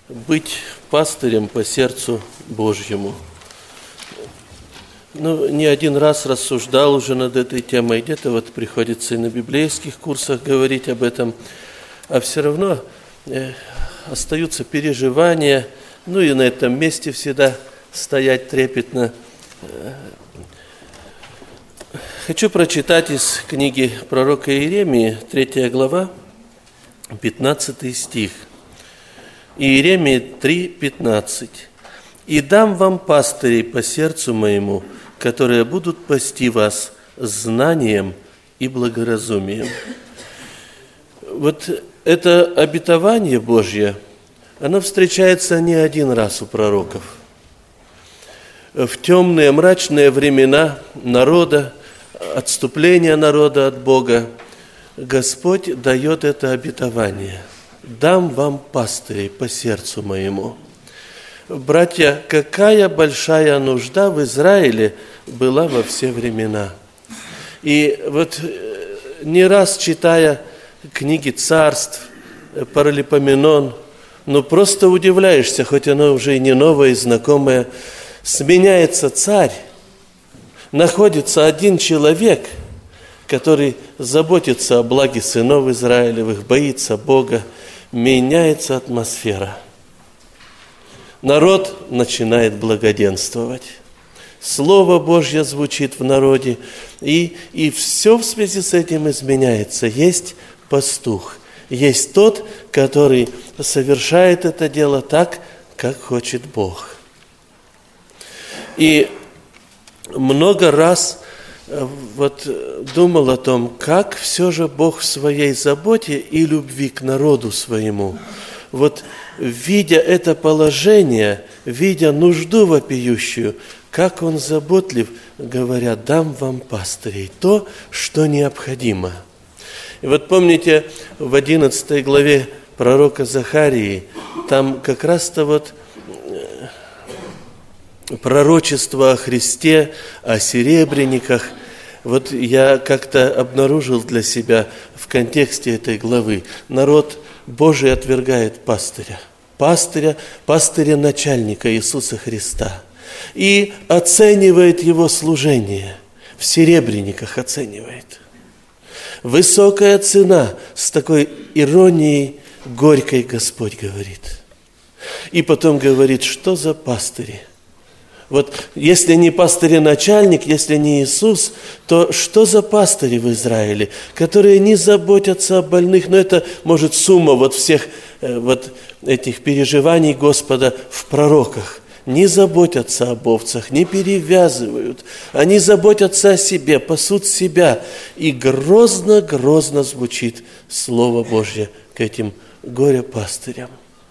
быть пастырем по сердцу Божьему. Не один раз рассуждал уже над этой темой, где-то приходится и на библейских курсах говорить об этом, а все равно остаются переживания, и на этом месте всегда стоять трепетно. Хочу прочитать из книги пророка Иеремии, 3 глава, 15 стих. Иеремии 3:15. «И дам вам пастырей по сердцу моему, которые будут пасти вас знанием и благоразумием». Это обетование Божье, оно встречается не один раз у пророков. В темные, мрачные времена народа, отступления народа от Бога, Господь дает это обетование. «Дам вам пастырей по сердцу моему». Братья, какая большая нужда в Израиле была во все времена. И не раз читая книги царств, Паралипоменон, просто удивляешься, хоть оно уже и не новое, и знакомое. Сменяется царь, находится один человек, который заботится о благе сынов Израилевых, боится Бога, меняется атмосфера. Народ начинает благоденствовать. Слово Божье звучит в народе, и все в связи с этим изменяется. Есть пастух, есть тот, который совершает это дело так, как хочет Бог. И много раз думал о том, как все же Бог в своей заботе и любви к народу своему, видя это положение, видя нужду вопиющую, как Он заботлив, говоря: «Дам вам пастырей», то, что необходимо. И помните, в 11 главе пророка Захарии, там как раз-то пророчество о Христе, о серебряниках. Я как-то обнаружил для себя в контексте этой главы. Народ Божий отвергает пастыря начальника Иисуса Христа, и оценивает его служение, в серебряниках оценивает. Высокая цена, с такой иронией горькой Господь говорит. И потом говорит: что за пастыри? Если не пастырь-начальник, если не Иисус, то что за пастыри в Израиле, которые не заботятся о больных? Это, может, сумма всех этих переживаний Господа в пророках. Не заботятся об овцах, не перевязывают. Они заботятся о себе, пасут себя. И грозно звучит Слово Божье к этим горе-пастырям.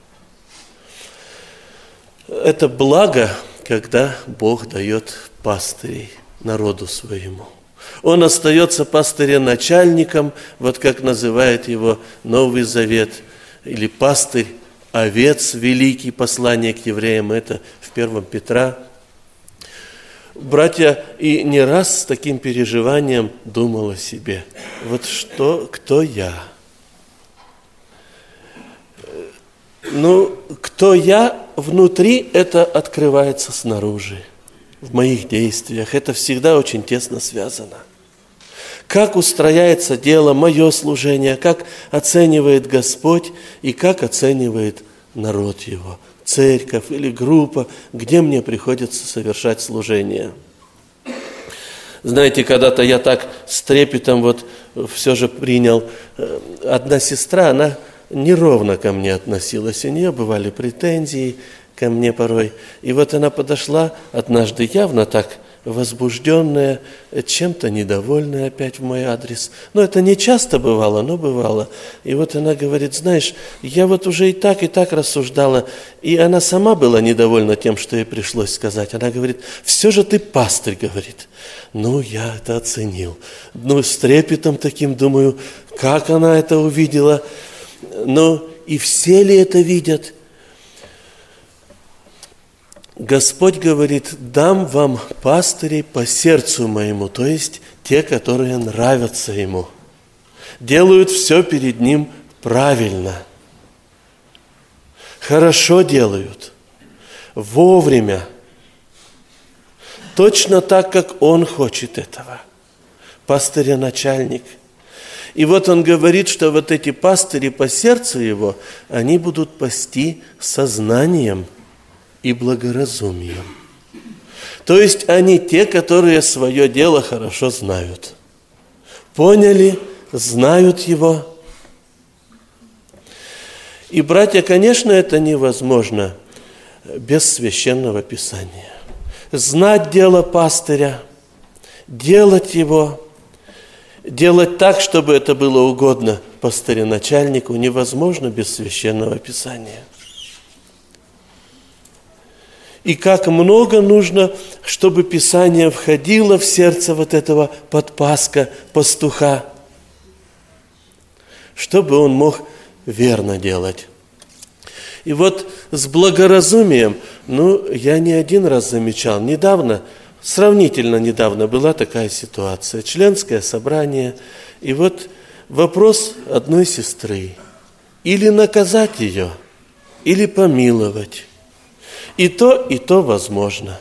Это благо, когда Бог дает пастырей народу своему. Он остается пастырем-начальником, как называет его Новый Завет, или пастырь овец великий, послание к евреям, это в 1 Петра. Братья, и не раз с таким переживанием думал о себе: кто я? Кто я внутри, это открывается снаружи, в моих действиях. Это всегда очень тесно связано. Как устрояется дело, мое служение, как оценивает Господь и как оценивает народ Его, церковь или группа, где мне приходится совершать служение. Знаете, когда-то я так с трепетом все же принял. Одна сестра, она неровно ко мне относилась, у нее бывали претензии ко мне порой. И она подошла однажды явно так возбужденная, чем-то недовольная опять в мой адрес. Это не часто бывало, но бывало. И она говорит: знаешь, я уже и так рассуждала. И она сама была недовольна тем, что ей пришлось сказать. Она говорит: все же ты пастырь, говорит. Я это оценил. С трепетом таким думаю, как она это увидела. И все ли это видят? Господь говорит: дам вам пастырей по сердцу моему, то есть те, которые нравятся Ему, делают все перед Ним правильно. хорошо делают, вовремя, точно так, как он хочет этого. Пастырь и начальник. И вот он говорит, что вот эти пастыри по сердцу его, они будут пасти сознанием и благоразумием. То есть они те, которые свое дело хорошо знают. Поняли, знают его. И, братья, конечно, это невозможно без священного писания. Знать дело пастыря, делать его, делать так, чтобы это было угодно пастырю-начальнику, невозможно без священного писания. И как много нужно, чтобы Писание входило в сердце вот этого подпаска, пастуха, чтобы он мог верно делать. И вот с благоразумием, я не один раз замечал, сравнительно недавно была такая ситуация, членское собрание, и вот вопрос одной сестры, или наказать ее, или помиловать. И то возможно.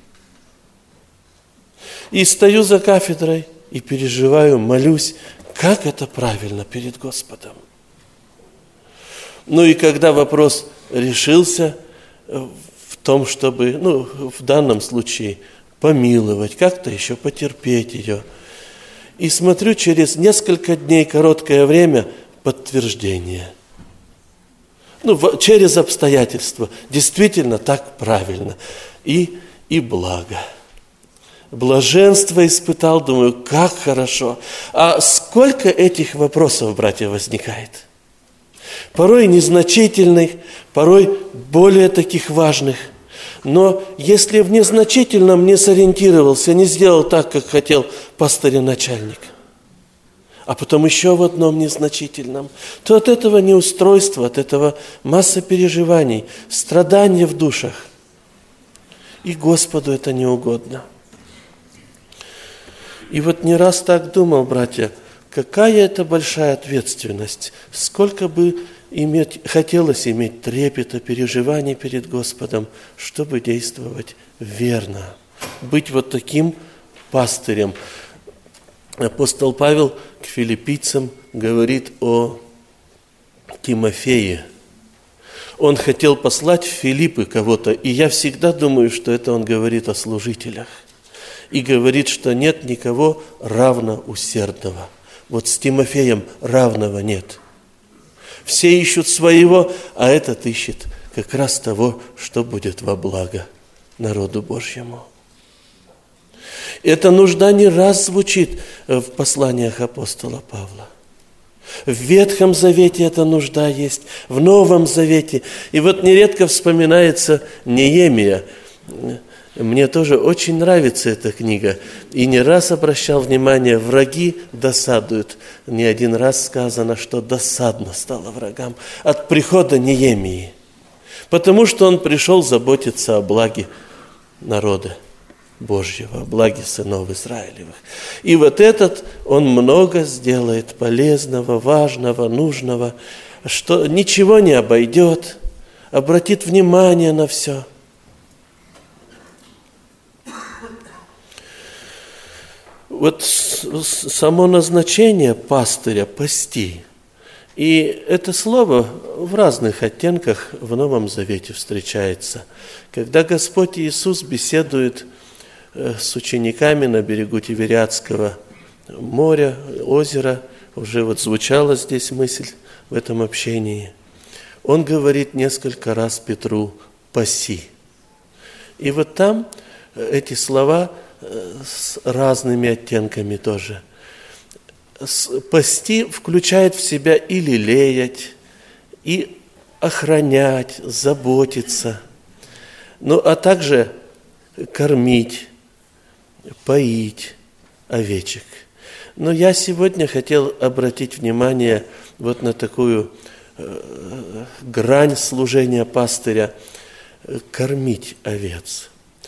И стою за кафедрой и переживаю, молюсь, как это правильно перед Господом. И когда вопрос решился в том, чтобы, в данном случае, помиловать, как-то еще потерпеть ее. И смотрю, через несколько дней, короткое время, подтверждение. Через обстоятельства. Действительно так правильно. И благо. Блаженство испытал, думаю, как хорошо. А сколько этих вопросов, братья, возникает? Порой незначительных, порой более таких важных. Но если в незначительном не сориентировался, не сделал так, как хотел пастырь-начальник, а потом еще в одном незначительном, то от этого неустройства, от этого масса переживаний, страдания в душах. И Господу это не угодно. И вот не раз так думал, братья, какая это большая ответственность, сколько бы хотелось иметь трепета, переживаний перед Господом, чтобы действовать верно, быть вот таким пастырем. Апостол Павел к филиппийцам говорит о Тимофее. Он хотел послать в Филиппы кого-то, и я всегда думаю, что это он говорит о служителях. И говорит, что нет никого равноусердного. Вот с Тимофеем равного нет. Все ищут своего, а этот ищет как раз того, что будет во благо народу Божьему. Эта нужда не раз звучит в посланиях апостола Павла. В Ветхом Завете эта нужда есть, в Новом Завете. И вот нередко вспоминается Неемия. Мне тоже очень нравится эта книга. И не раз обращал внимание, враги досадуют. Не один раз сказано, что досадно стало врагам от прихода Неемии. Потому что он пришел заботиться о благе народа Божьего, о благе сынов Израилевых. И вот этот он много сделает полезного, важного, нужного, что ничего не обойдет, обратит внимание на все. Вот само назначение пастыря – пасти. И это слово в разных оттенках в Новом Завете встречается. Когда Господь Иисус беседует с учениками на берегу Тивериадского моря, озера, уже вот звучала здесь мысль в этом общении, Он говорит несколько раз Петру «паси». И вот там эти слова с разными оттенками тоже. Пасти включает в себя и лелеять, и охранять, заботиться, а также кормить, поить овечек. Но я сегодня хотел обратить внимание вот на такую грань служения пастыря – кормить овец.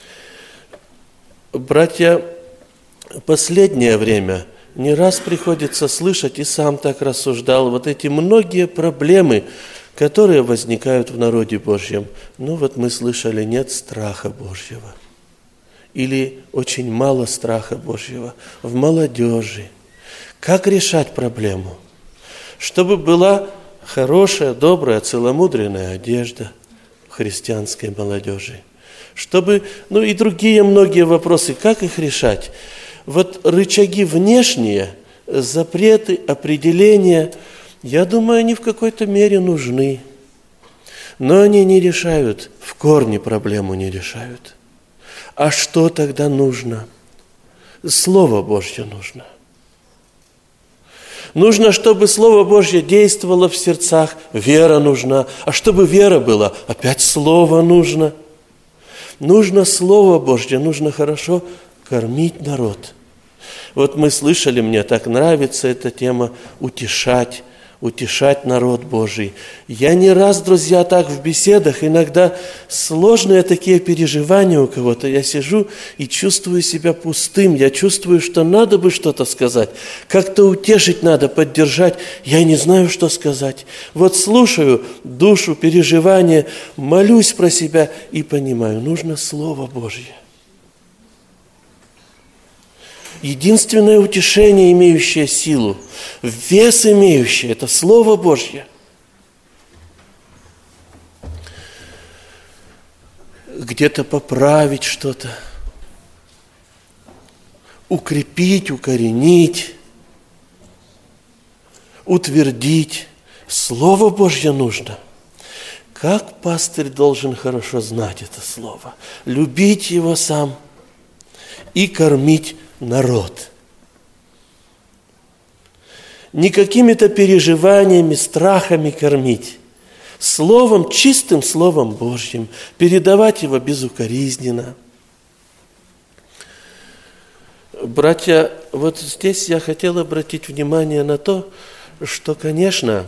Братья, последнее время не раз приходится слышать, и сам так рассуждал, вот эти многие проблемы, которые возникают в народе Божьем. Ну вот мы слышали, нет страха Божьего. Или очень мало страха Божьего в молодежи. Как решать проблему? Чтобы была хорошая, добрая, целомудренная одежда христианской молодежи. Чтобы, и другие многие вопросы, как их решать? Вот рычаги внешние, запреты, определения, я думаю, они в какой-то мере нужны. Но они не решают, в корне проблему не решают. А что тогда нужно? Слово Божье нужно. Нужно, чтобы Слово Божье действовало в сердцах, вера нужна. А чтобы вера была, опять Слово нужно. Нужно Слово Божье, нужно хорошо кормить народ. Вот мы слышали, мне так нравится эта тема, утешать народ Божий. Я не раз, друзья, так в беседах, иногда сложные такие переживания у кого-то. Я сижу и чувствую себя пустым. Я чувствую, что надо бы что-то сказать. Как-то утешить надо, поддержать. Я не знаю, что сказать. Вот слушаю душу, переживания, молюсь про себя и понимаю, нужно Слово Божье. Единственное утешение, имеющее силу, вес имеющее, это Слово Божье. Где-то поправить что-то, укрепить, укоренить, утвердить. Слово Божье нужно. Как пастырь должен хорошо знать это Слово, любить его сам и кормить народ. Не какими-то переживаниями, страхами кормить. Словом, чистым Словом Божьим. Передавать его безукоризненно. Братья, вот здесь я хотел обратить внимание на то, что, конечно,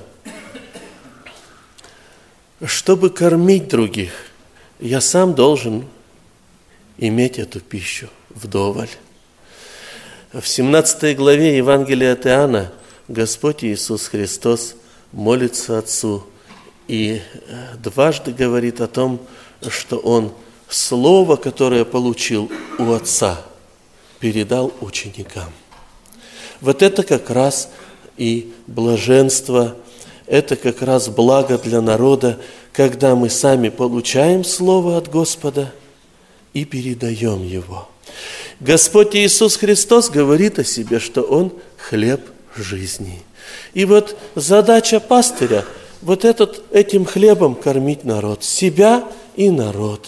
чтобы кормить других, я сам должен иметь эту пищу вдоволь. В 17 главе Евангелия от Иоанна Господь Иисус Христос молится Отцу и дважды говорит о том, что Он Слово, которое получил у Отца, передал ученикам. Вот это как раз и блаженство, это как раз благо для народа, когда мы сами получаем Слово от Господа и передаем его. Господь Иисус Христос говорит о себе, что Он хлеб жизни. И вот задача пастыря вот этим хлебом кормить народ, себя и народ.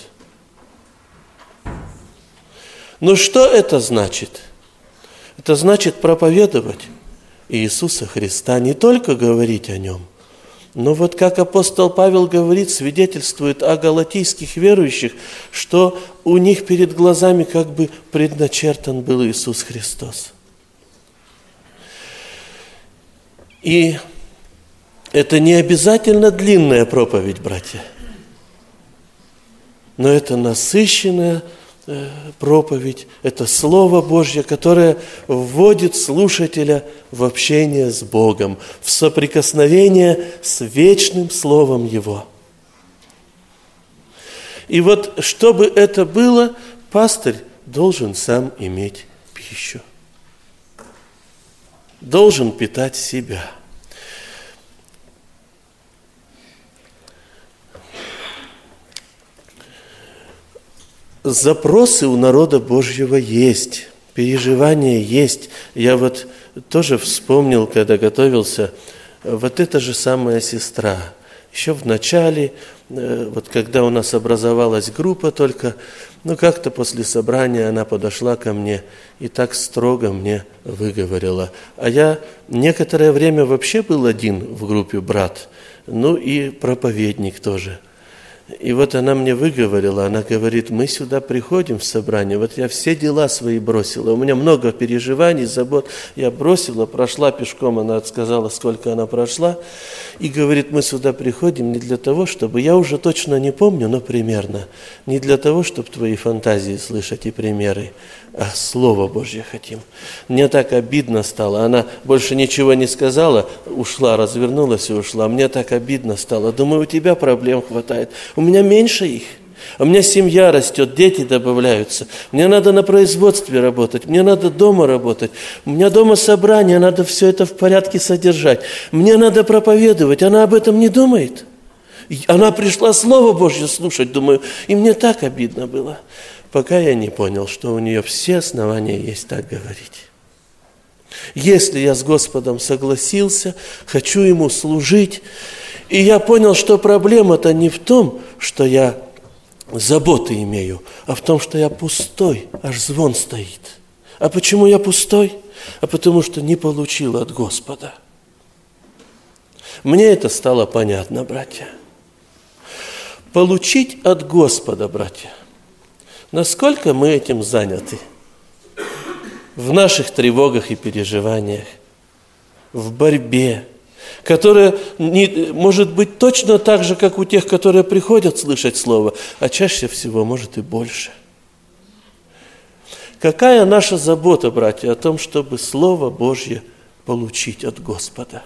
Но что это значит? Это значит проповедовать Иисуса Христа, не только говорить о Нем, но вот как апостол Павел говорит, свидетельствует о галатийских верующих, что у них перед глазами как бы предначертан был Иисус Христос. И это не обязательно длинная проповедь, братья, но это насыщенная проповедь, это Слово Божье, которое вводит слушателя в общение с Богом, в соприкосновение с вечным Словом Его. И вот, чтобы это было, пастырь должен сам иметь пищу, должен питать себя. Запросы у народа Божьего есть, переживания есть. Я вот тоже вспомнил, когда готовился, вот эта же самая сестра. Еще в начале, вот когда у нас образовалась группа только, как-то после собрания она подошла ко мне и так строго мне выговорила. А я некоторое время вообще был один в группе брат, и проповедник тоже. И вот она мне выговорила, она говорит, мы сюда приходим в собрание, вот я все дела свои бросила, у меня много переживаний, забот, я бросила, прошла пешком, она сказала, сколько она прошла, и говорит, мы сюда приходим не для того, чтобы, я уже точно не помню, но примерно, не для того, чтобы твои фантазии слышать и примеры, а Слово Божье хотим. Мне так обидно стало, она больше ничего не сказала, ушла, развернулась и ушла, мне так обидно стало, думаю, у тебя проблем хватает, у меня меньше их. У меня семья растет, дети добавляются. Мне надо на производстве работать, мне надо дома работать. У меня дома собрание, надо все это в порядке содержать. Мне надо проповедовать, она об этом не думает. Она пришла Слово Божье слушать, думаю, и мне так обидно было, пока я не понял, что у нее все основания есть так говорить. Если я с Господом согласился, хочу Ему служить, и я понял, что проблема-то не в том, что я заботы имею, а в том, что я пустой, аж звон стоит. А почему я пустой? А потому что не получил от Господа. Мне это стало понятно, братья. Получить от Господа, братья. Насколько мы этим заняты? В наших тревогах и переживаниях, в борьбе, которая может быть точно так же, как у тех, которые приходят слышать Слово, а чаще всего, может, и больше. Какая наша забота, братья, о том, чтобы Слово Божье получить от Господа?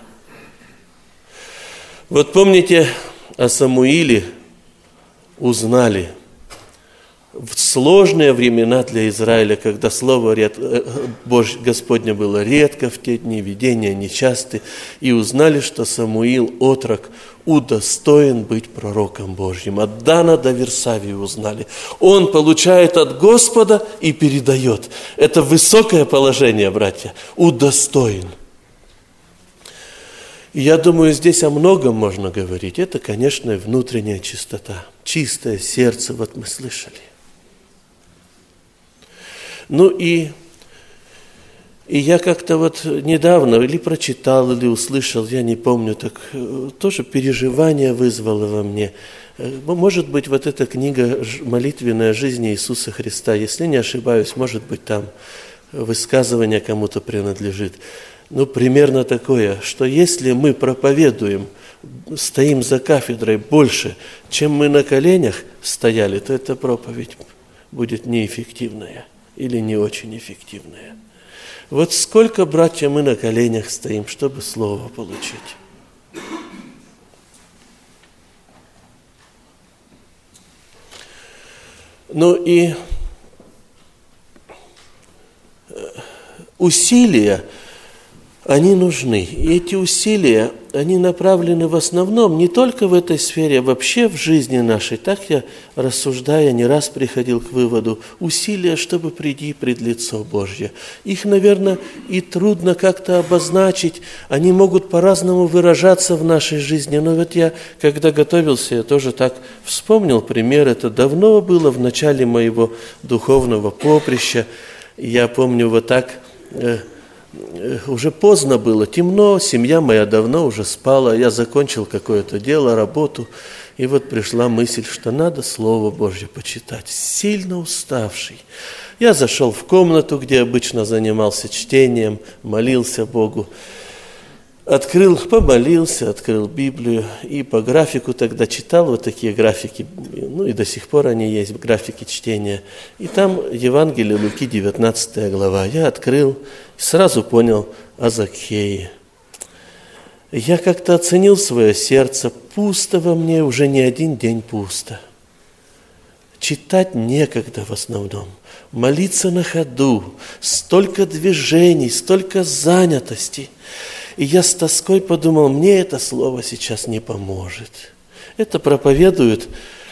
Вот помните, о Самуиле узнали в сложные времена для Израиля, когда Слово Господне было редко в те дни, видения нечасты, и узнали, что Самуил, отрок, удостоен быть пророком Божьим. От Дана до Версавии узнали. Он получает от Господа и передает. Это высокое положение, братья, удостоен. И я думаю, здесь о многом можно говорить. Это, конечно, внутренняя чистота, чистое сердце, вот мы слышали. Ну и я как-то вот недавно или прочитал, или услышал, я не помню, так тоже переживание вызвало во мне. Может быть, вот эта книга «Молитвенная жизнь Иисуса Христа», если не ошибаюсь, может быть, там высказывание кому-то принадлежит. Ну, примерно такое, что если мы проповедуем, стоим за кафедрой больше, чем мы на коленях стояли, то эта проповедь будет неэффективная или не очень эффективная. Вот сколько, братья, мы на коленях стоим, чтобы Слово получить. Ну и усилия, они нужны. И эти усилия, они направлены в основном не только в этой сфере, а вообще в жизни нашей. Так я, рассуждая, не раз приходил к выводу, усилия, чтобы прийти пред лицо Божье. Их, наверное, и трудно как-то обозначить, они могут по-разному выражаться в нашей жизни. Но вот я, когда готовился, я тоже так вспомнил пример. Это давно было, в начале моего духовного поприща. Я помню, вот так... Уже поздно было, темно, семья моя давно уже спала, я закончил какое-то дело, работу, и вот пришла мысль, что надо Слово Божье почитать, сильно уставший. Я зашел в комнату, где обычно занимался чтением, молился Богу, помолился, открыл Библию, и по графику тогда читал вот такие графики, ну и до сих пор они есть, графики чтения. И там Евангелие Луки, 19 глава. Я открыл, сразу понял о Закхее. Я как-то оценил свое сердце, пусто во мне, уже не один день пусто. Читать некогда в основном, молиться на ходу, столько движений, столько занятости. И я с тоской подумал, мне это слово сейчас не поможет. Это проповедуют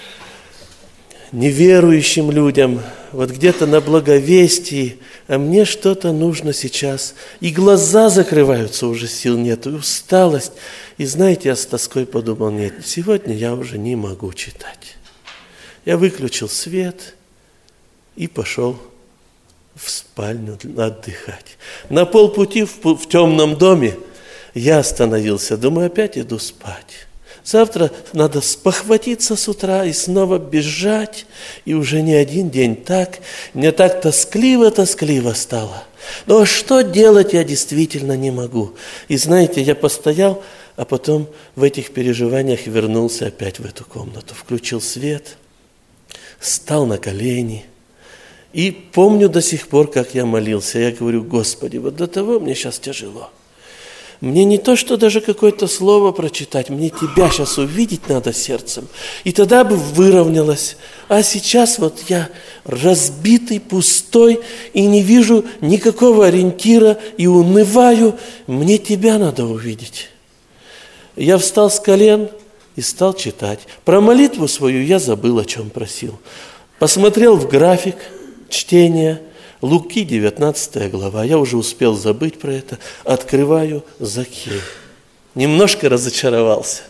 неверующим людям, вот где-то на благовестии, а мне что-то нужно сейчас. И глаза закрываются, уже сил нет, и усталость. И знаете, я с тоской подумал, нет, сегодня я уже не могу читать. Я выключил свет и пошел в спальню отдыхать. На полпути в темном доме я остановился, думаю, опять иду спать. Завтра надо спохватиться с утра и снова бежать. И уже не один день так. Мне так тоскливо стало. Но что делать я действительно не могу. И знаете, я постоял, а потом в этих переживаниях вернулся опять в эту комнату. Включил свет, стал на колени. И помню до сих пор, как я молился. Я говорю: Господи, вот до того мне сейчас тяжело. Мне не то, что даже какое-то слово прочитать, мне Тебя сейчас увидеть надо сердцем. И тогда бы выровнялось. А сейчас вот я разбитый, пустой, и не вижу никакого ориентира, и унываю. Мне Тебя надо увидеть. Я встал с колен и стал читать. Про молитву свою я забыл, о чем просил. Посмотрел в график чтения. Луки, 19 глава. Я уже успел забыть про это. Открываю Закхей. Немножко разочаровался.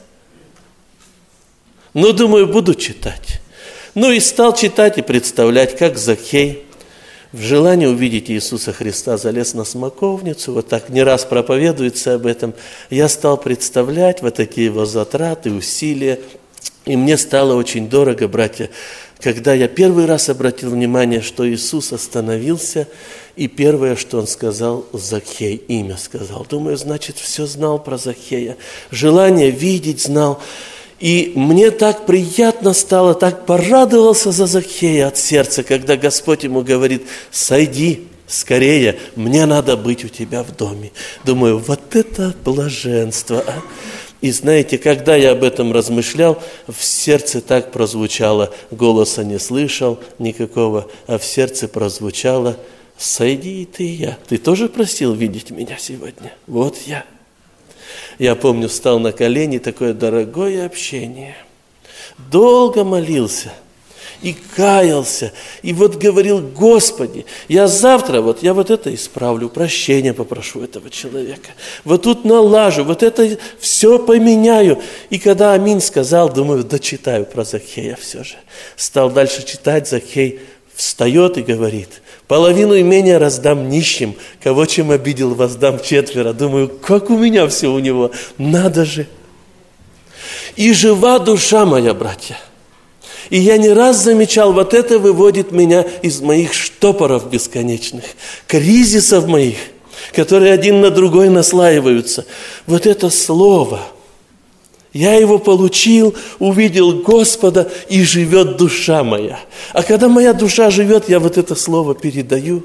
Но думаю, буду читать. Ну и стал читать и представлять, как Закхей в желании увидеть Иисуса Христа залез на смоковницу. Вот так не раз проповедуется об этом. Я стал представлять вот такие его затраты, усилия. И мне стало очень дорого, братья, когда я первый раз обратил внимание, что Иисус остановился, и первое, что Он сказал: Закхей, имя сказал. Думаю, значит, все знал про Закхея. Желание видеть знал. И мне так приятно стало, так порадовался за Закхея от сердца, когда Господь ему говорит: сойди скорее, мне надо быть у тебя в доме. Думаю, вот это блаженство, а! И знаете, когда я об этом размышлял, в сердце так прозвучало, голоса не слышал никакого, а в сердце прозвучало: сойди и ты, и я. Ты тоже просил видеть меня сегодня? Вот я. Я помню, встал на колени, такое дорогое общение. Долго молился и каялся, и вот говорил: Господи, я завтра, я вот это исправлю, прощения попрошу этого человека, вот тут налажу, вот это все поменяю. И когда аминь сказал, думаю, дочитаю про Закхея все же. Стал дальше читать, Закхей встает и говорит: половину имения раздам нищим, кого чем обидел, воздам четверо. Думаю, как у меня все у него, надо же. И жива душа моя, братья. И я не раз замечал, вот это выводит меня из моих штопоров бесконечных, кризисов моих, которые один на другой наслаиваются. Вот это слово. Я его получил, увидел Господа, и живет душа моя. А когда моя душа живет, я вот это слово передаю.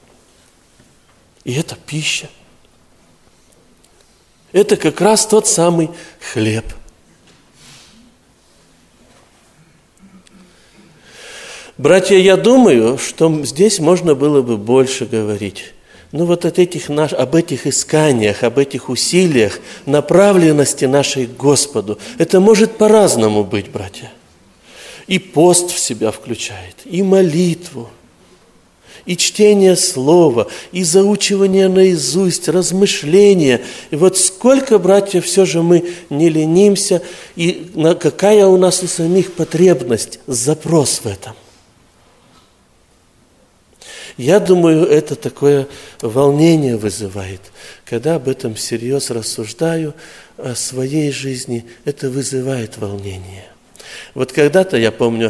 И это пища. Это как раз тот самый хлеб. Братья, я думаю, что здесь можно было бы больше говорить. Ну вот об этих исканиях, об этих усилиях, направленности нашей к Господу. Это может по-разному быть, братья. И пост в себя включает, и молитву, и чтение слова, и заучивание наизусть, размышления. И вот сколько, братья, все же мы не ленимся, и какая у нас у самих потребность, запрос в этом. Я думаю, это такое волнение вызывает. Когда об этом всерьез рассуждаю, о своей жизни, это вызывает волнение. Вот когда-то, я помню,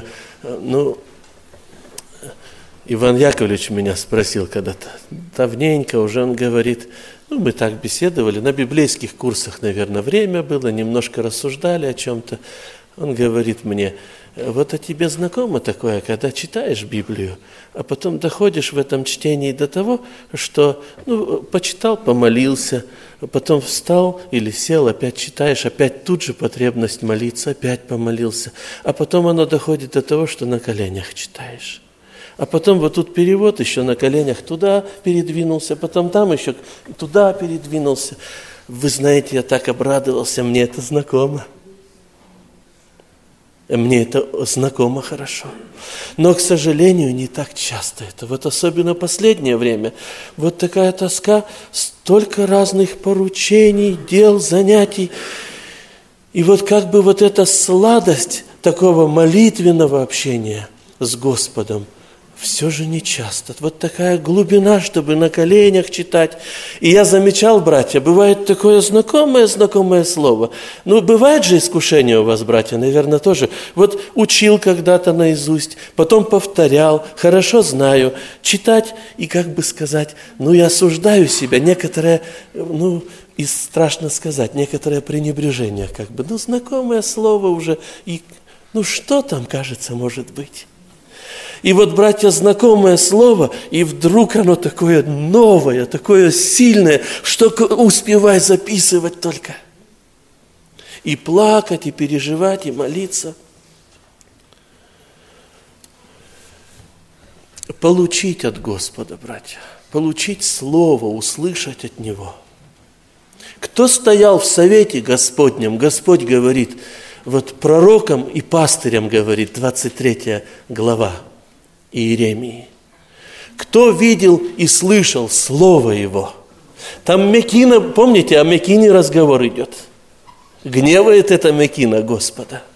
Иван Яковлевич меня спросил когда-то, давненько уже, он говорит, мы так беседовали, на библейских курсах, наверное, время было, немножко рассуждали о чем-то. Он говорит мне: вот а тебе знакомо такое, когда читаешь Библию, а потом доходишь в этом чтении до того, что, почитал, помолился, потом встал или сел, опять читаешь, опять тут же потребность молиться, опять помолился, а потом оно доходит до того, что на коленях читаешь. А потом вот тут перевод еще на коленях туда передвинулся, потом там еще туда передвинулся. Вы знаете, я так обрадовался, мне это знакомо. Мне это знакомо хорошо. Но, к сожалению, не так часто это. Вот особенно последнее время. Вот такая тоска, столько разных поручений, дел, занятий. И вот как бы вот эта сладость такого молитвенного общения с Господом, все же не часто. Вот такая глубина, чтобы на коленях читать. И я замечал, братья, бывает такое знакомое слово. Ну, бывает же искушение у вас, братья, наверное, тоже. Вот учил когда-то наизусть, потом повторял, хорошо знаю. Читать и, как бы сказать, я осуждаю себя. Некоторое, и страшно сказать, некоторое пренебрежение, как бы. Знакомое слово уже. И, что там, кажется, может быть? И вот, братья, знакомое слово, и вдруг оно такое новое, такое сильное, что успевай записывать только. И плакать, и переживать, и молиться. Получить от Господа, братья, получить слово, услышать от Него. Кто стоял в совете Господнем, Господь говорит, вот пророкам и пастырям говорит, 23 глава. Иеремии. Кто видел и слышал Слово Его? Там Мекина, помните, о Мекине разговор идет. Гневает это Мекина Господа.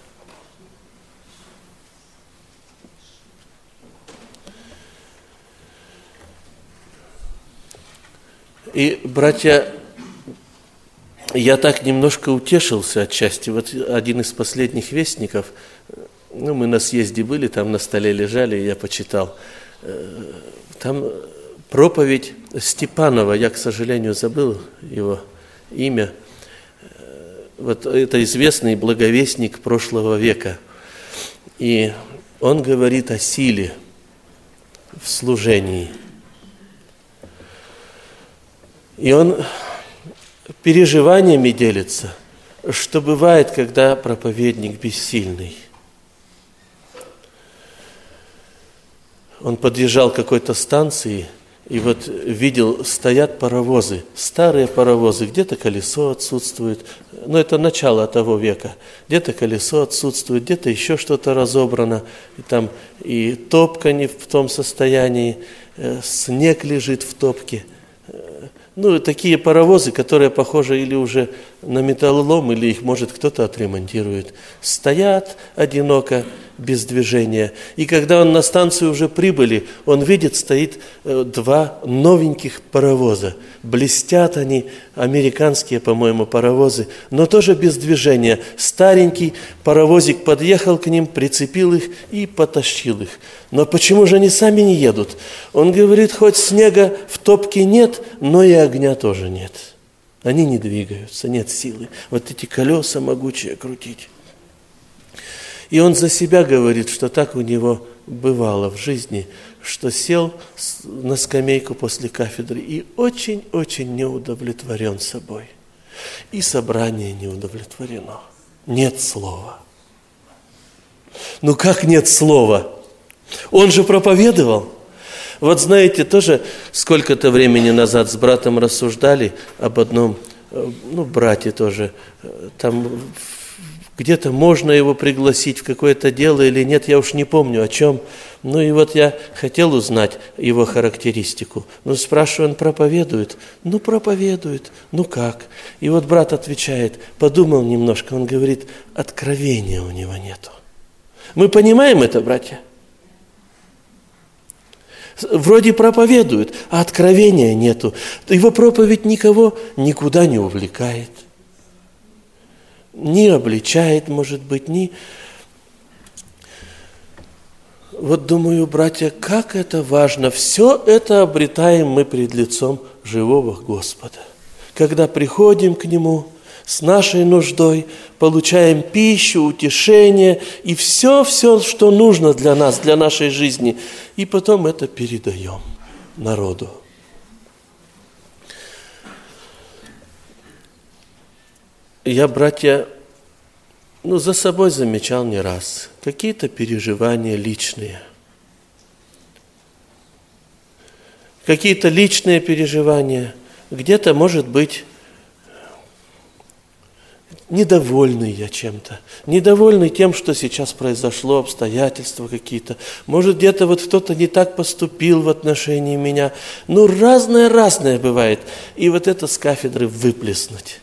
И, братья, я так немножко утешился отчасти. Вот один из последних вестников, мы на съезде были, там на столе лежали, и я почитал. Там проповедь Степанова, я, к сожалению, забыл его имя. Вот это известный благовестник прошлого века. И он говорит о силе в служении. И он переживаниями делится, что бывает, когда проповедник бессильный. Он подъезжал к какой-то станции, и вот видел, стоят паровозы, старые паровозы, где-то колесо отсутствует, это начало того века, где-то колесо отсутствует, где-то еще что-то разобрано, и там и топка не в том состоянии, снег лежит в топке. Такие паровозы, которые похожи или уже на металлолом, или их, может, кто-то отремонтирует. Стоят одиноко, без движения. И когда он на станцию уже прибыли, он видит, стоит 2 новеньких паровоза. Блестят они, американские, по-моему, паровозы, но тоже без движения. Старенький паровозик подъехал к ним, прицепил их и потащил их. Но почему же они сами не едут? Он говорит, хоть снега в топке нет, но и огня тоже нет. Они не двигаются, нет силы. Вот эти колеса могучие крутить. И он за себя говорит, что так у него бывало в жизни, что сел на скамейку после кафедры и очень-очень не удовлетворен собой. И собрание не удовлетворено. Нет слова. Как нет слова? Он же проповедовал. Вот знаете, тоже сколько-то времени назад с братом рассуждали об одном, брате тоже, там где-то можно его пригласить в какое-то дело или нет, я уж не помню о чем. И вот я хотел узнать его характеристику. Спрашиваю, он проповедует? Проповедует. Как? И вот брат отвечает, подумал немножко, он говорит, откровения у него нету. Мы понимаем это, братья? Вроде проповедует, а откровения нету. Его проповедь никого никуда не увлекает. Не обличает, может быть, Вот думаю, братья, как это важно. Все это обретаем мы пред лицом живого Господа. Когда приходим к Нему с нашей нуждой, получаем пищу, утешение и все, что нужно для нас, для нашей жизни. И потом это передаем народу. Я, братья, за собой замечал не раз какие-то переживания личные. Какие-то личные переживания. Где-то, может быть, недовольный я чем-то. Недовольный тем, что сейчас произошло, обстоятельства какие-то. Может, где-то вот кто-то не так поступил в отношении меня. Разное бывает. И вот это с кафедры выплеснуть.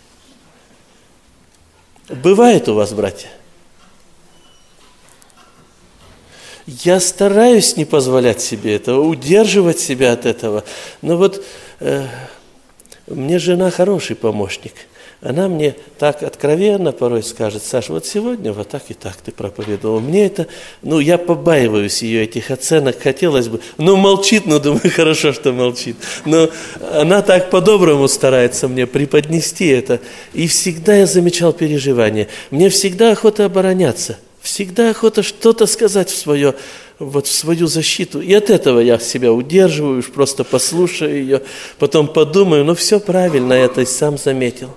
Бывает у вас, братья? Я стараюсь не позволять себе этого, удерживать себя от этого. Но вот мне жена хороший помощник. Она мне так откровенно порой скажет: Саша, вот сегодня вот так и так ты проповедовал. Мне это, я побаиваюсь ее этих оценок, хотелось бы. Молчит, думаю, хорошо, что молчит. Но она так по-доброму старается мне преподнести это. И всегда я замечал переживания. Мне всегда охота обороняться. Всегда охота что-то сказать в свою защиту. И от этого я себя удерживаю, просто послушаю ее, потом подумаю, все правильно, я это и сам заметил.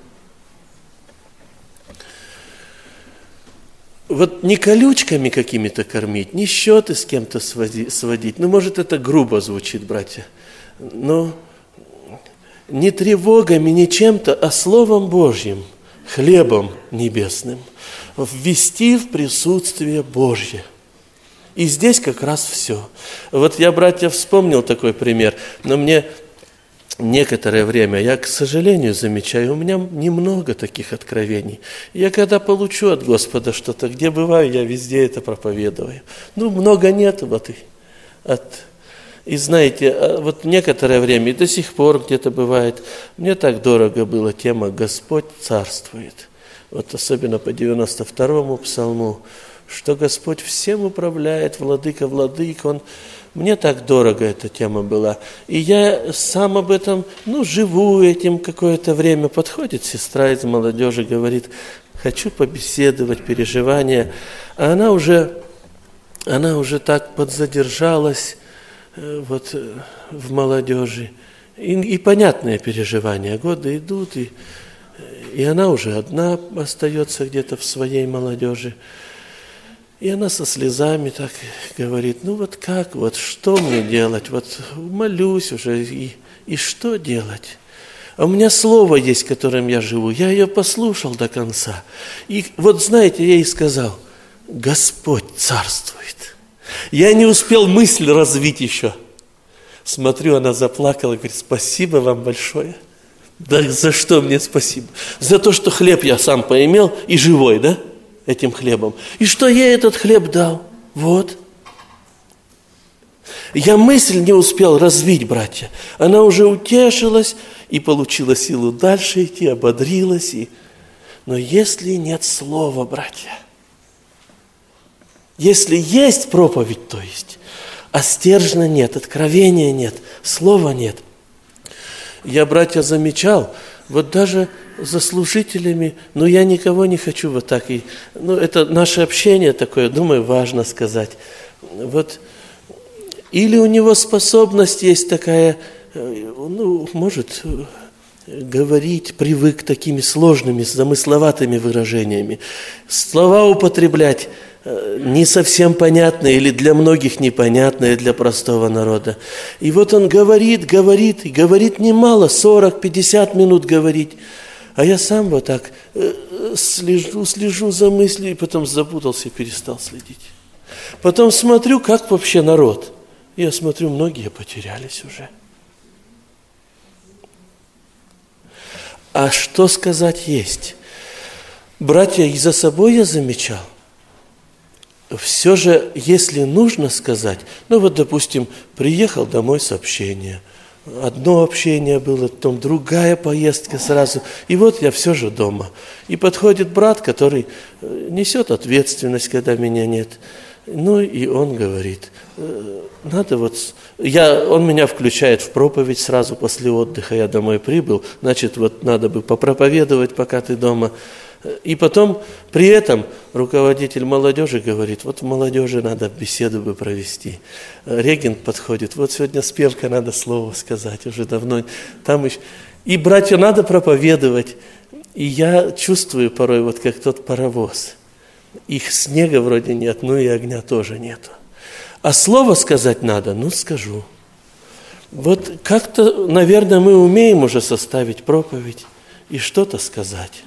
Вот не колючками какими-то кормить, не счеты с кем-то сводить. Может, это грубо звучит, братья. Но не тревогами, не чем-то, а Словом Божьим, хлебом небесным. Ввести в присутствие Божье. И здесь как раз все. Вот я, братья, вспомнил такой пример, но мне некоторое время, я, к сожалению, замечаю, у меня немного таких откровений. Я когда получу от Господа что-то, где бываю, я везде это проповедую. Много нет, И знаете, вот некоторое время, и до сих пор где-то бывает, мне так дорого была тема «Господь царствует». Вот особенно по 92-му псалму, что Господь всем управляет, владыка владык, Мне так дорого эта тема была. И я сам об этом, живу этим какое-то время. Подходит сестра из молодежи, говорит: хочу побеседовать, переживания. А она уже так подзадержалась в молодежи. И понятные переживания. Годы идут, и она уже одна остается где-то в своей молодежи. И она со слезами так говорит: что мне делать? Молюсь уже, и что делать? А у меня слово есть, которым я живу. Я ее послушал до конца. И знаете, я ей сказал: Господь царствует. Я не успел мысль развить еще. Смотрю, она заплакала, говорит: спасибо вам большое. Да за что мне спасибо? За то, что хлеб я сам поимел и живой, да? Этим хлебом. И что я этот хлеб дал? Я мысль не успел развить, братья. Она уже утешилась и получила силу дальше идти, ободрилась. Но если нет слова, братья, если есть проповедь, то есть, а стержня нет, откровения нет, слова нет. Я, братья, замечал, даже за служителями, я никого не хочу это наше общение такое, думаю, важно сказать. Или у него способность есть такая, может говорить, привык такими сложными, замысловатыми выражениями, слова употреблять не совсем понятные или для многих непонятные для простого народа. И он говорит, и говорит немало, 40-50 минут говорить. А я сам слежу за мыслью, и потом запутался и перестал следить. Потом смотрю, как вообще народ. Я смотрю, многие потерялись уже. А что сказать есть? Братья, и за собой я замечал. Все же, если нужно сказать, допустим, приехал домой с общения. Одно общение было, потом другая поездка сразу. И я все же дома. И подходит брат, который несет ответственность, когда меня нет. И он говорит: он меня включает в проповедь сразу после отдыха. Я домой прибыл, значит, надо бы попроповедовать, пока ты дома. И потом, при этом, руководитель молодежи говорит: в молодежи надо беседу бы провести. Регент подходит: сегодня спевка, надо слово сказать, уже давно. Там еще. И братья, надо проповедовать. И я чувствую порой, как тот паровоз. Их снега вроде нет, и огня тоже нету. А слово сказать надо, скажу. Как-то, наверное, мы умеем уже составить проповедь и что-то сказать.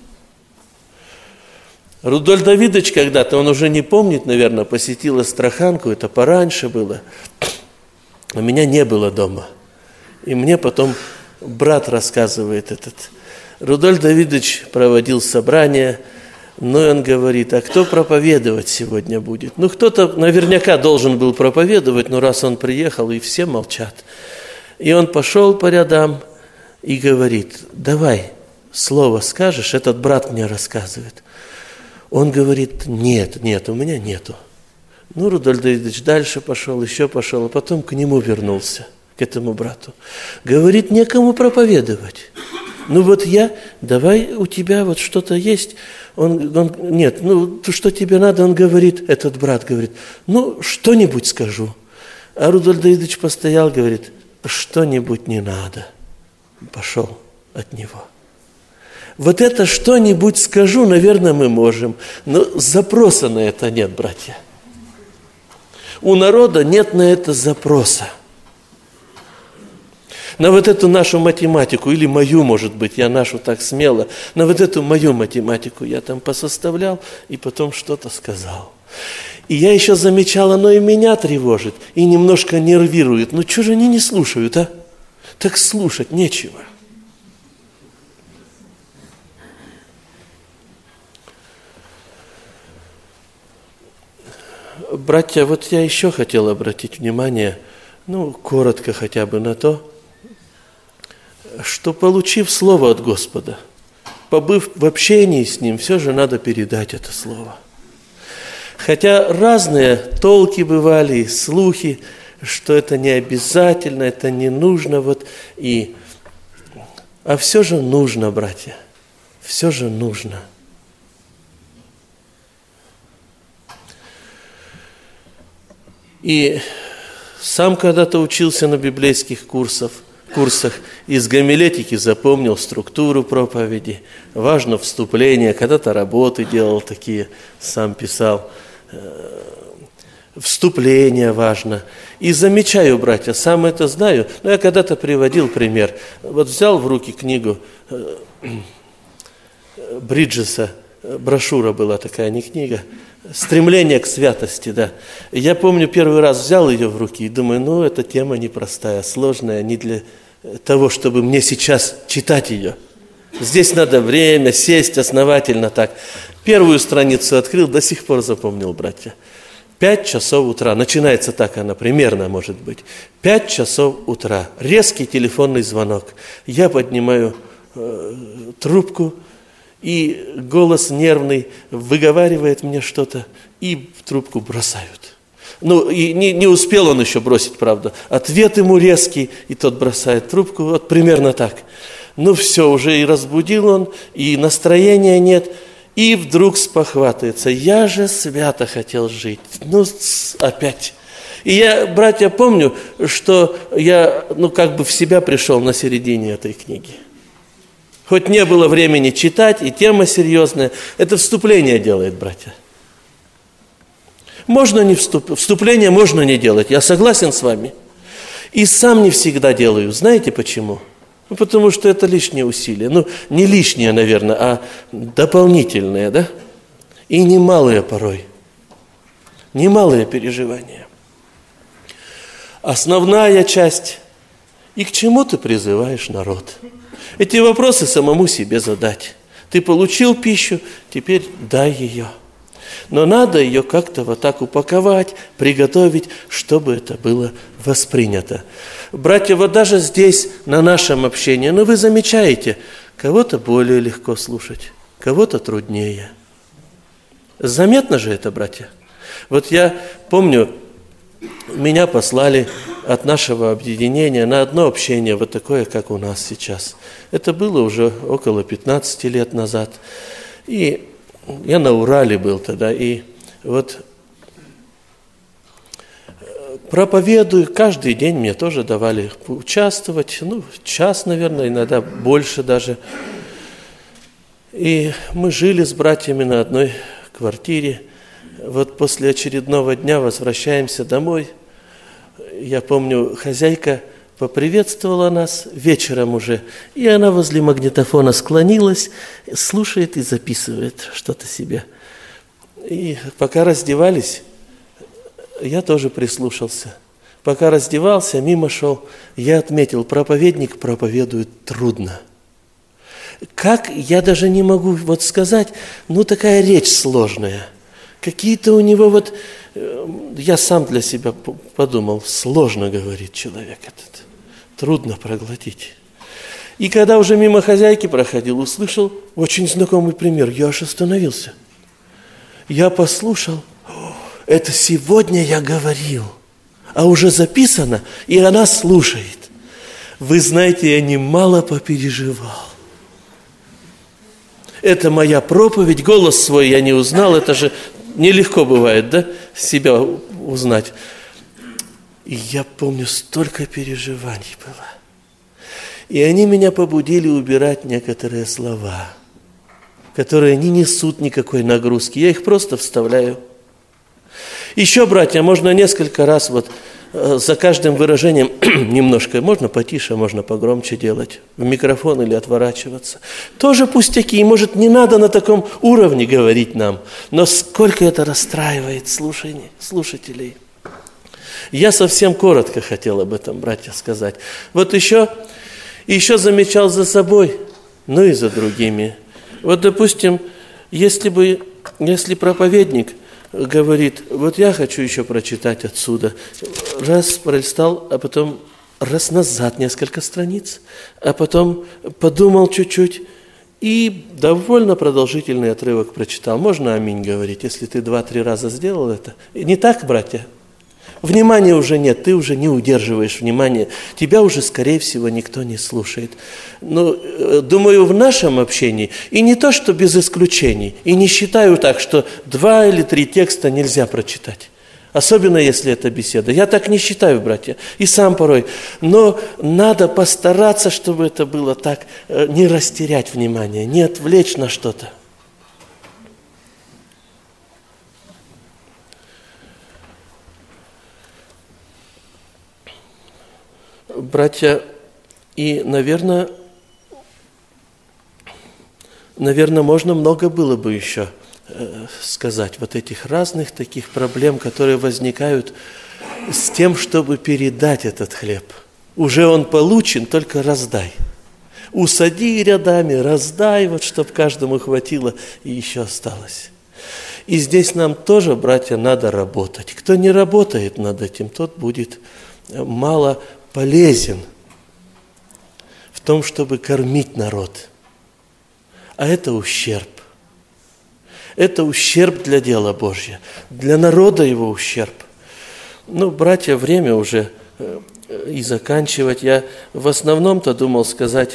Рудольф Давидович когда-то, он уже не помнит, наверное, посетил Астраханку, это пораньше было. У меня не было дома. И мне потом брат рассказывает Рудольф Давидович проводил собрание, Ну, и он говорит, а кто проповедовать сегодня будет? Ну, кто-то наверняка должен был проповедовать, но раз он приехал, и все молчат. И он пошел по рядам и говорит, давай, слово скажешь, этот брат мне рассказывает. Он говорит, нет, у меня нету. Ну, Рудольф Давидович дальше пошел, еще пошел, а потом к нему вернулся, к этому брату. Говорит, некому проповедовать. Ну вот давай у тебя вот что-то есть. Нет, что тебе надо, он говорит, этот брат говорит, что-нибудь скажу. А Рудольф Давидович постоял, говорит, что-нибудь не надо. Пошел от него. Вот это что-нибудь скажу, наверное, мы можем, но запроса на это нет, братья. У народа нет на это запроса. На вот эту нашу математику, или мою, может быть, я нашу так смело, на вот эту мою математику я там посоставлял и потом что-то сказал. И я еще замечал, оно и меня тревожит, и немножко нервирует. Ну, что же они не слушают, а? Так слушать нечего. Братья, вот я еще хотел обратить внимание, коротко хотя бы на то, что, получив слово от Господа, побыв в общении с Ним, все же надо передать это слово. Хотя разные толки бывали, и слухи, что это не обязательно, это не нужно, а все же нужно, братья, все же нужно. И сам когда-то учился на библейских курсах, из гомилетики запомнил структуру проповеди, важно вступление, когда-то работы делал такие, сам писал, вступление важно. И замечаю, братья, сам это знаю, но я когда-то приводил пример. Вот взял в руки книгу Бриджеса, брошюра была такая, не книга, «Стремление к святости», да. Я помню, первый раз взял ее в руки и думаю, эта тема непростая, сложная, не для того, чтобы мне сейчас читать ее. Здесь надо время, сесть основательно так. Первую страницу открыл, до сих пор запомнил, братья. 5 часов утра, начинается так она, примерно, может быть. 5 часов утра, резкий телефонный звонок. Я поднимаю трубку, и голос нервный выговаривает мне что-то, и трубку бросают. И не успел он еще бросить, правда. Ответ ему резкий, и тот бросает трубку, вот примерно так. Все, уже и разбудил он, и настроения нет, и вдруг спохватывается. Я же свято хотел жить. Опять. И я, братья, помню, что я, в себя пришел на середине этой книги. Хоть не было времени читать, и тема серьезная. Это вступление делает, братья. Вступление можно не делать, я согласен с вами. И сам не всегда делаю. Знаете почему? Потому что это лишнее усилие. Не лишнее, наверное, а дополнительное, да? И немалые порой. Немалые переживания. Основная часть. И к чему ты призываешь народ? Эти вопросы самому себе задать. Ты получил пищу, теперь дай ее. Но надо ее как-то вот так упаковать, приготовить, чтобы это было воспринято. Братья, вот даже здесь, на нашем общении, вы замечаете, кого-то более легко слушать, кого-то труднее. Заметно же это, братья? Вот я помню, меня послали от нашего объединения на одно общение, вот такое, как у нас сейчас. Это было уже около 15 лет назад. И я на Урале был тогда, и вот проповедую, каждый день мне тоже давали участвовать, час, наверное, иногда больше даже. И мы жили с братьями на одной квартире. Вот после очередного дня возвращаемся домой. Я помню, хозяйка поприветствовала нас вечером уже, и она возле магнитофона склонилась, слушает и записывает что-то себе. И пока раздевались, я тоже прислушался. Пока раздевался, мимо шел, я отметил, проповедник проповедует трудно. Как, я даже не могу вот сказать, ну такая речь сложная. Какие-то у него вот, я сам для себя подумал, сложно говорит человек этот, трудно проглотить. И когда уже мимо хозяйки проходил, услышал очень знакомый пример, я аж остановился. Я послушал, это сегодня я говорил, а уже записано, и она слушает. Вы знаете, я немало попереживал. Это моя проповедь, голос свой я не узнал, это же нелегко бывает, да, себя узнать. И я помню, столько переживаний было. И они меня побудили убирать некоторые слова, которые не несут никакой нагрузки. Я их просто вставляю. Еще, братья, можно несколько раз вот за каждым выражением немножко, можно потише, можно погромче делать, в микрофон или отворачиваться. Тоже пустяки, может, не надо на таком уровне говорить нам, но сколько это расстраивает слушателей. Я совсем коротко хотел об этом, братья, сказать. Вот еще замечал за собой, ну и за другими. Вот, допустим, если проповедник говорит, вот я хочу еще прочитать отсюда. Раз пролистал, а потом раз назад несколько страниц, а потом подумал чуть-чуть и довольно продолжительный отрывок прочитал. Можно аминь говорить, если ты 2-3 раза сделал это. Не так, братья? Внимания уже нет, ты уже не удерживаешь внимания, тебя уже, скорее всего, никто не слушает. Но, думаю, в нашем общении, и не то, что без исключений, и не считаю так, что 2 или 3 текста нельзя прочитать. Особенно, если это беседа. Я так не считаю, братья, и сам порой. Но надо постараться, чтобы это было так, не растерять внимание, не отвлечь на что-то. Братья, и, наверное, можно много было бы еще сказать вот этих разных таких проблем, которые возникают с тем, чтобы передать этот хлеб. Уже он получен, только раздай. Усади рядами, раздай, вот чтобы каждому хватило и еще осталось. И здесь нам тоже, братья, надо работать. Кто не работает над этим, тот будет мало полезен в том, чтобы кормить народ. А это ущерб. Это ущерб для дела Божьего, для народа его ущерб. Ну, братья, время уже и заканчивать. Я в основном-то думал сказать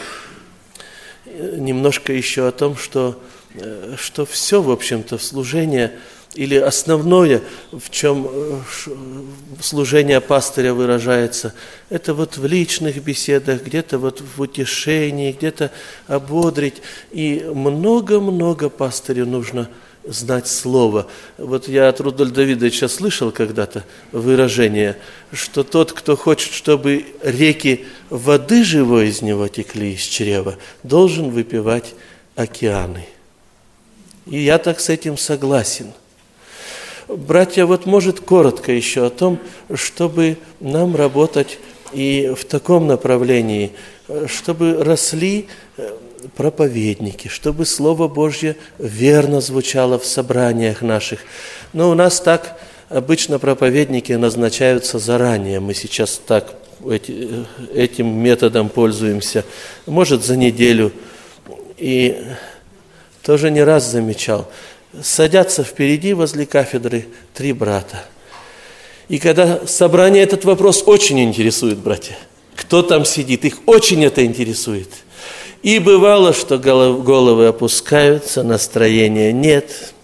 немножко еще о том, что все, в общем-то, в служении или основное, в чем служение пастыря выражается, это вот в личных беседах, где-то вот в утешении, где-то ободрить. И много-много пастырю нужно знать слово. Вот я от Рудольфа Давидовича слышал когда-то выражение, что тот, кто хочет, чтобы реки воды живой из него текли, из чрева, должен выпивать океаны. И я так с этим согласен. Братья, вот может коротко еще о том, чтобы нам работать и в таком направлении, чтобы росли проповедники, чтобы Слово Божье верно звучало в собраниях наших. Но у нас так обычно проповедники назначаются заранее. Мы сейчас так этим методом пользуемся. Может, за неделю. И тоже не раз замечал. Садятся впереди возле кафедры 3 брата. И когда собрание этот вопрос очень интересует, братья, кто там сидит, их очень это интересует. И бывало, что головы опускаются, настроения нет.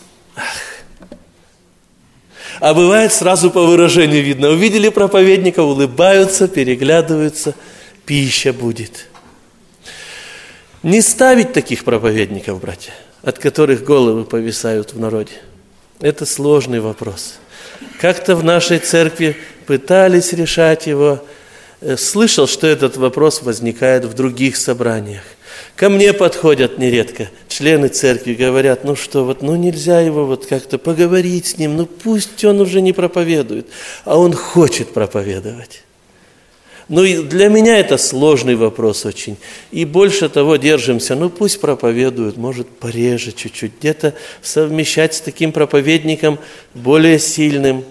А бывает сразу по выражению видно. Увидели проповедника, улыбаются, переглядываются, пища будет. Не ставить таких проповедников, братья, от которых головы повисают в народе. Это сложный вопрос. Как-то в нашей церкви пытались решать его. Слышал, что этот вопрос возникает в других собраниях. Ко мне подходят нередко члены церкви, говорят, нельзя его как-то поговорить с ним, пусть он уже не проповедует, а он хочет проповедовать. Ну и для меня это сложный вопрос очень. И больше того держимся, ну пусть проповедуют, может пореже чуть-чуть, где-то совмещать с таким проповедником более сильным.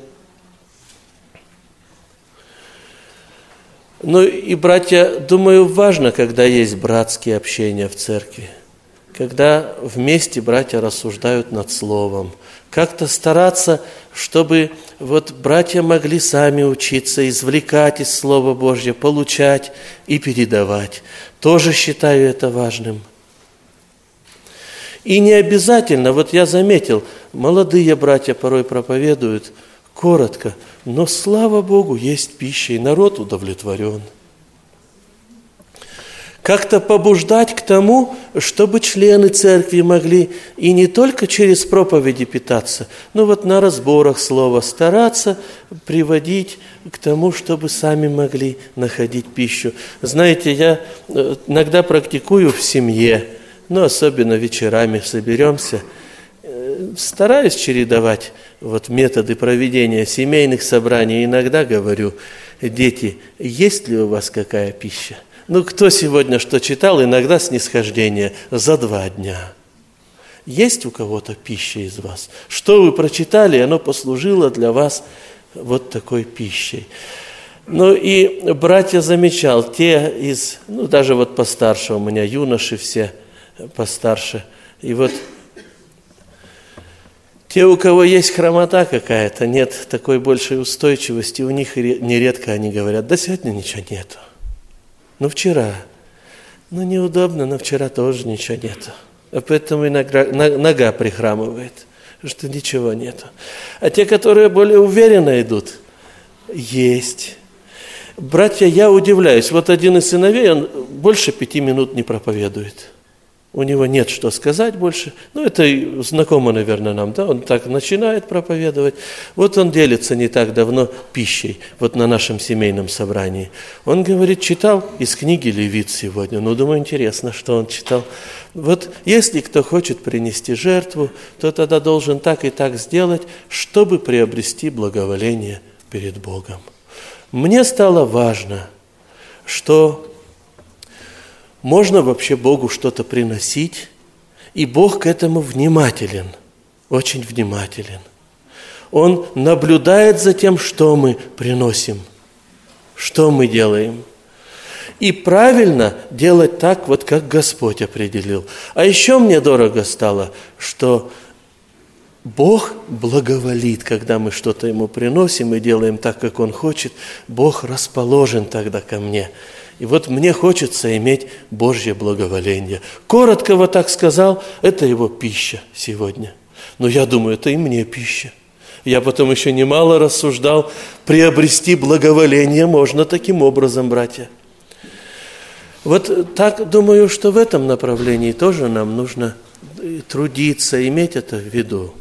Ну и, братья, думаю, важно, когда есть братские общения в церкви, когда вместе братья рассуждают над Словом, как-то стараться, чтобы вот братья могли сами учиться, извлекать из Слова Божьего, получать и передавать. Тоже считаю это важным. И не обязательно, вот я заметил, молодые братья порой проповедуют коротко, но, слава Богу, есть пища, и народ удовлетворен. Как-то побуждать к тому, чтобы члены церкви могли и не только через проповеди питаться, но вот на разборах слова стараться приводить к тому, чтобы сами могли находить пищу. Знаете, я иногда практикую в семье, но особенно вечерами соберемся, стараюсь чередовать вот методы проведения семейных собраний. Иногда говорю: дети, есть ли у вас какая пища? Ну, кто сегодня что читал, иногда снисхождение за 2 дня. Есть у кого-то пища из вас? Что вы прочитали, оно послужило для вас вот такой пищей. Ну и братья замечал, те из, ну даже вот постарше у меня, юноши все постарше, и вот те, у кого есть хромота какая-то, нет такой большей устойчивости, у них нередко они говорят: да сегодня ничего нету. Ну вчера, ну неудобно, но вчера тоже ничего нету. А поэтому иногда нога прихрамывает, что ничего нету. А те, которые более уверенно идут, есть. Братья, я удивляюсь, вот один из сыновей, он больше 5 минут не проповедует. У него нет что сказать больше. Ну, это знакомо, наверное, нам, да? Он так начинает проповедовать. Вот он делится не так давно пищей, вот на нашем семейном собрании. Он говорит, читал из книги Левит сегодня. Ну, думаю, интересно, что он читал. Вот если кто хочет принести жертву, то тогда должен так и так сделать, чтобы приобрести благоволение перед Богом. Мне стало важно, что можно вообще Богу что-то приносить, и Бог к этому внимателен, очень внимателен. Он наблюдает за тем, что мы приносим, что мы делаем. И правильно делать так, вот как Господь определил. А еще мне дорого стало, что Бог благоволит, когда мы что-то Ему приносим и делаем так, как Он хочет. Бог расположен тогда ко мне. И вот мне хочется иметь Божье благоволение. Коротко вот так сказал, это Его пища сегодня. Но я думаю, это и мне пища. Я потом еще немало рассуждал, приобрести благоволение можно таким образом, братья. Вот так думаю, что в этом направлении тоже нам нужно трудиться, иметь это в виду.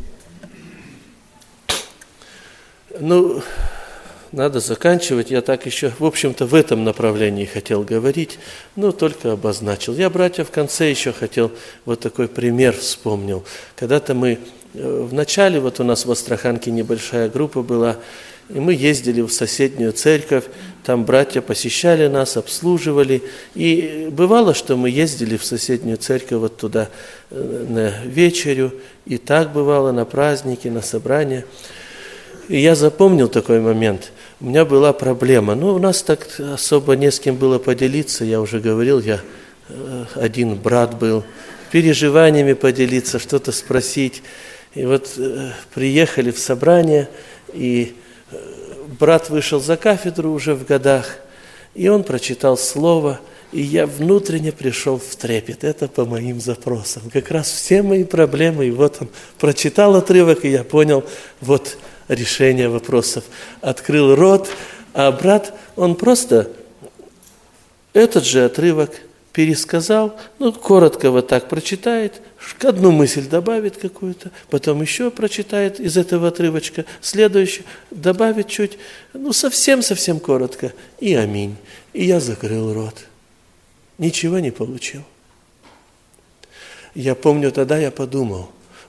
Ну, надо заканчивать. Я так еще, в общем-то, в этом направлении хотел говорить, но только обозначил. Я, братья, в конце еще хотел вот такой пример вспомнил. Когда-то мы в начале, вот у нас в Астраханке небольшая группа была, и мы ездили в соседнюю церковь, там братья посещали нас, обслуживали. И бывало, что мы ездили в соседнюю церковь вот туда на вечерю, и так бывало на праздники, на собрания. И я запомнил такой момент. У меня была проблема. Ну, у нас так особо не с кем было поделиться. Я уже говорил, я один брат был. Переживаниями поделиться, что-то спросить. И вот приехали в собрание, и брат вышел за кафедру уже в годах, и он прочитал слово, и я внутренне пришел в трепет. Это по моим запросам. Как раз все мои проблемы. И вот он прочитал отрывок, и я понял, вот решение вопросов. Открыл рот, а брат, он просто этот же отрывок пересказал, ну, коротко вот так прочитает, одну мысль добавит какую-то, потом еще прочитает из этого отрывочка, следующий добавит чуть, ну, совсем-совсем коротко, и аминь. И я закрыл рот. Ничего не получил. Я помню, тогда я подумал,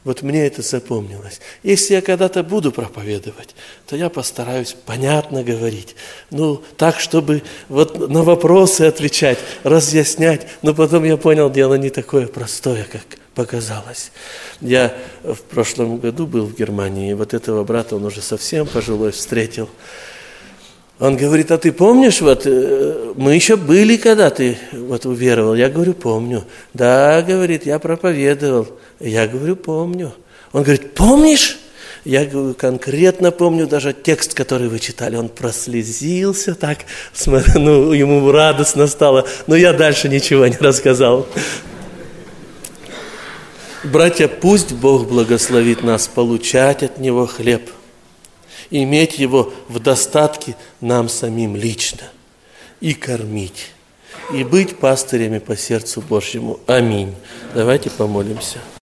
Вот мне это запомнилось. Если я когда-то буду проповедовать, то я постараюсь понятно говорить. Так, чтобы вот на вопросы отвечать, разъяснять. Но потом я понял, дело не такое простое, как показалось. Я в прошлом году был в Германии, и вот этого брата, он уже совсем пожилой, встретил. Он говорит: а ты помнишь, мы еще были, когда ты уверовал? Я говорю: помню. Да, говорит, я проповедовал. Я говорю: помню. Он говорит: помнишь? Я говорю: конкретно помню, даже текст, который вы читали. Он прослезился так, ему радостно стало, но я дальше ничего не рассказал. Братья, пусть Бог благословит нас получать от Него хлеб, иметь его в достатке нам самим лично, и кормить, и быть пастырями по сердцу Божьему. Аминь. Давайте помолимся.